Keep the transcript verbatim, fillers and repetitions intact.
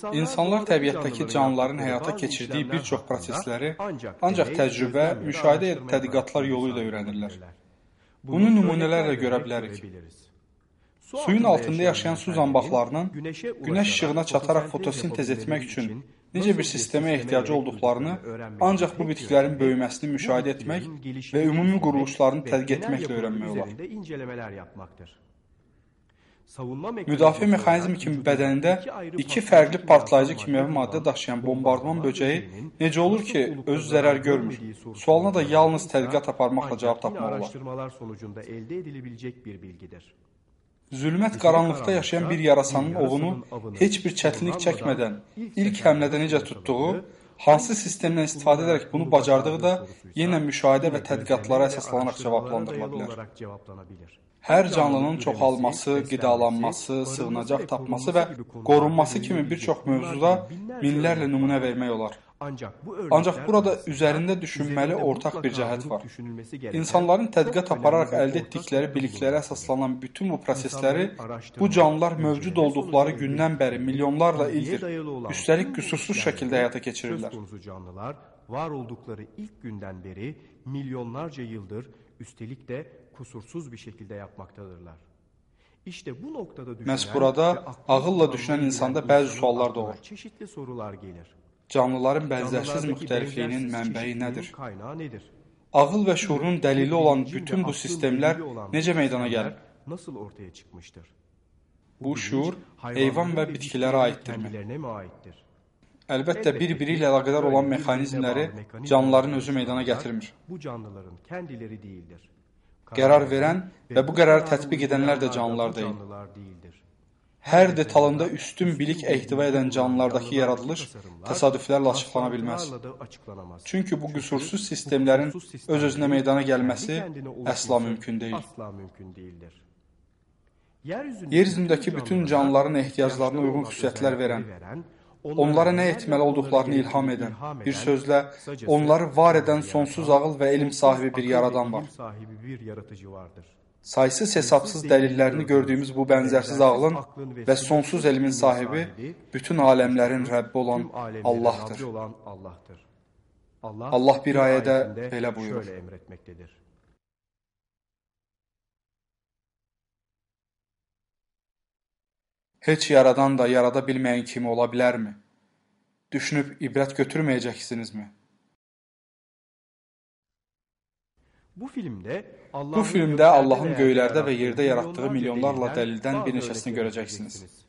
İnsanlar təbiətdəki canlıların həyata keçirdiyi bir çox prosesləri ancaq təcrübə, müşahidə edib tədqiqatlar yolu ilə öyrənirlər. Bunu nümunələrlə görə bilərik. Suyun altında yaşayan su zambaqlarının günəş işığına çataraq fotosintez etmək üçün necə bir sistemə ehtiyacı olduqlarını ancaq bu bitkilərin böyüməsini müşahidə etmək və ümumi quruluşlarını tədqiq etməklə öyrənmək olar. Müdafiə mexanizmi kimi bədənində iki fərqli partlayıcı kimyəvi maddə daşıyan bombardman böcəyi necə olur ki, özü zərər görmür? Sualına da yalnız tədqiqat aparmaqla cavab tapmaq olar. Zülmət qaranlıqda yaşayan bir yarasanın ovunu heç bir çətinlik çəkmədən ilk həmlədə necə tutduğu, hansı sistemdən istifadə edərək bunu bacardığı da yenə müşahidə və tədqiqatlara əsaslanaraq cavablandırıla bilər. Hər canlının çoxalması, qidalanması, sığınacaq tapması və qorunması kimi bir çox mövzuda minlərlə nümunə vermək olar. Ancaq burada üzərində düşünməli ortaq bir cəhət var. İnsanların tədqiqat apararaq əldə etdikləri biliklərə əsaslanan bütün bu prosesləri bu canlılar mövcud olduqları gündən bəri milyonlarla ildir, üstəlik qüsursuz şəkildə həyata keçirirlər. Var olduqları ilk gündən bəri milyonlarca yıldır, üstəlik də kusursuz bir şəkildə yapmaktadırlar. İşte bu noktada Məhz burada ağılla düşünən insanda bəzi suallar doğur. Çeşitli sorular gelir. Canlıların bənzərsiz müxtəlifliyinin mənbəyi nədir? Ağıl və şuurun dəlili olan bütün bu sistemlər necə meydana gəlir? Nasıl ortaya çıkmıştır? Bu şuur heyvan və bitkilərə aiddirmi? Əlbəttə, bir-biri ilə əlaqədar olan mexanizmləri canlıların özü meydana gətirmir. Bu canlıların kendileri değildir. Qərar verən və bu qərarı tətbiq edənlər də canlılar deyil. Hər detalında üstün bilik ehtiva edən canlılardakı yaradılış təsadüflərlə açıqlana bilməz. Çünki bu qüsursuz sistemlərin öz-özünə meydana gəlməsi əsla mümkün deyil. Yer üzündəki bütün canlıların ehtiyaclarına uyğun xüsusiyyətlər verən, onlara nə etməli olduqlarını ilham edən, bir sözlə, onları var edən sonsuz ağıl və elm sahibi bir yaradan var. Saysız hesabsız dəlillərini gördüyümüz bu bənzərsiz ağlın və sonsuz elmin sahibi bütün aləmlərin Rəbbi olan Allahdır. Allah bir ayədə belə buyurur. Heç yaradan da yarada bilməyən kimi ola bilərmi? Düşünüb ibrət götürməyəcəksinizmi? Bu filmdə Bu filmdə Allahın göylərdə və yerdə yaratdığı milyonlarla dəlildən bir neçəsini görəcəksiniz.